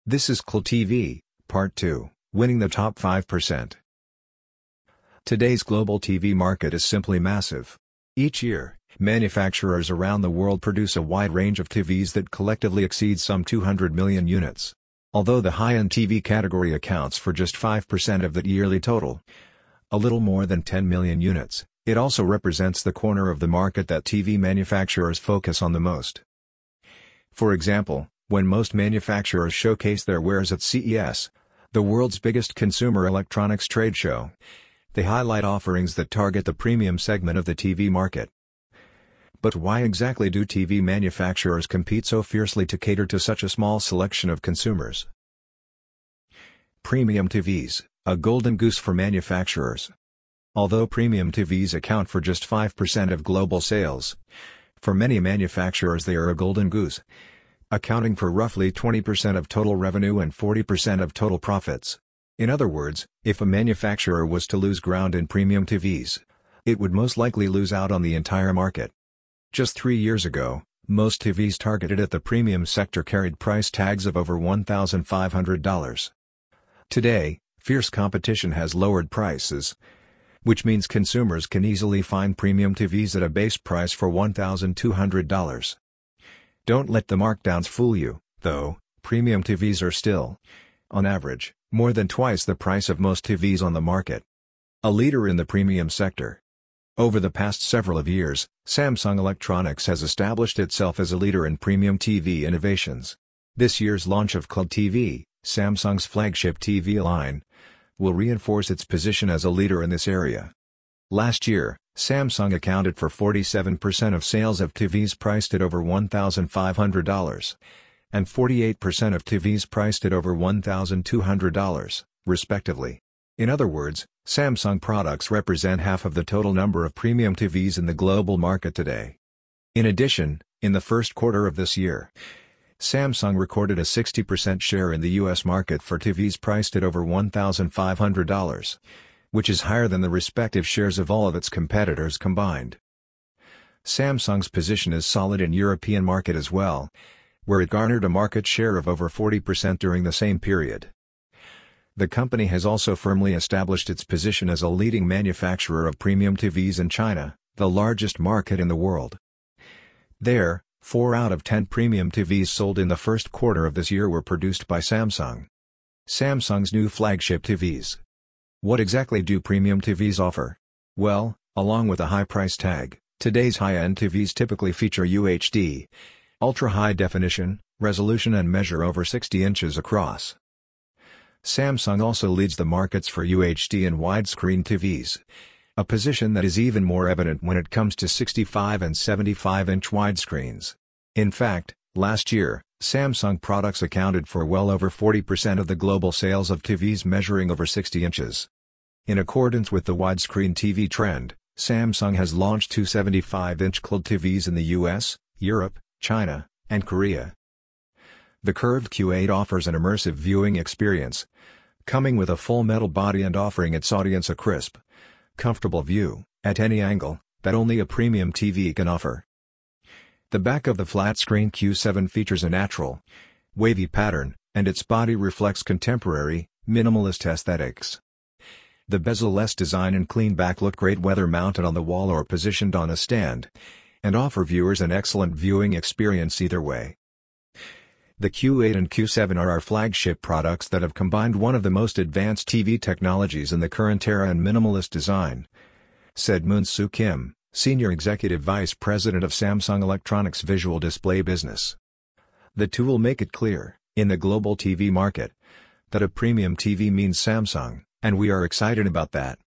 This is Cl TV, Part 2, Winning the Top 5%. Today's global TV market is simply massive. Each year, manufacturers around the world produce a wide range of TVs that collectively exceed some 200 million units. Although the high-end TV category accounts for just 5% of that yearly total, a little more than 10 million units, it also represents the corner of the market that TV manufacturers focus on the most. For example, when most manufacturers showcase their wares at CES, the world's biggest consumer electronics trade show, they highlight offerings that target the premium segment of the TV market. But why exactly do TV manufacturers compete so fiercely to cater to such a small selection of consumers? Premium TVs, a golden goose for manufacturers. Although premium TVs account for just 5% of global sales, for many manufacturers they are a golden goose, accounting for roughly 20% of total revenue and 40% of total profits. In other words, if a manufacturer was to lose ground in premium TVs, it would most likely lose out on the entire market. Just 3 years ago, most TVs targeted at the premium sector carried price tags of over $1,500. Today, fierce competition has lowered prices, which means consumers can easily find premium TVs at a base price for $1,200. Don't let the markdowns fool you, though. Premium TVs are still, on average, more than twice the price of most TVs on the market. A leader in the premium sector. Over the past several years, Samsung Electronics has established itself as a leader in premium TV innovations. This year's launch of Cl TV, Samsung's flagship TV line, will reinforce its position as a leader in this area. Last year, Samsung accounted for 47% of sales of TVs priced at over $1,500, and 48% of TVs priced at over $1,200, respectively. In other words, Samsung products represent half of the total number of premium TVs in the global market today. In addition, in the first quarter of this year, Samsung recorded a 60% share in the US market for TVs priced at over $1,500, which is higher than the respective shares of all of its competitors combined. Samsung's position is solid in European market as well, where it garnered a market share of over 40% during the same period. The company has also firmly established its position as a leading manufacturer of premium TVs in China, the largest market in the world. There, 4 out of 10 premium TVs sold in the first quarter of this year were produced by Samsung. Samsung's new flagship TVs. What exactly do premium TVs offer? Well, along with a high price tag, today's high-end TVs typically feature UHD, ultra-high definition, resolution and measure over 60 inches across. Samsung also leads the markets for UHD and widescreen TVs, a position that is even more evident when it comes to 65 and 75-inch widescreens. In fact, last year, Samsung products accounted for well over 40% of the global sales of TVs measuring over 60 inches. In accordance with the widescreen TV trend, Samsung has launched 2 75-inch Cl TVs in the US, Europe, China, and Korea. The curved Q8 offers an immersive viewing experience, coming with a full metal body and offering its audience a crisp, comfortable view, at any angle, that only a premium TV can offer. The back of the flat-screen Q7 features a natural, wavy pattern, and its body reflects contemporary, minimalist aesthetics. The bezel-less design and clean back look great whether mounted on the wall or positioned on a stand, and offer viewers an excellent viewing experience either way. The Q8 and Q7 are our flagship products that have combined one of the most advanced TV technologies in the current era and minimalist design, said Moon-Soo Kim, Senior Executive Vice President of Samsung Electronics Visual Display Business. The two will make it clear, in the global TV market, that a premium TV means Samsung, and we are excited about that.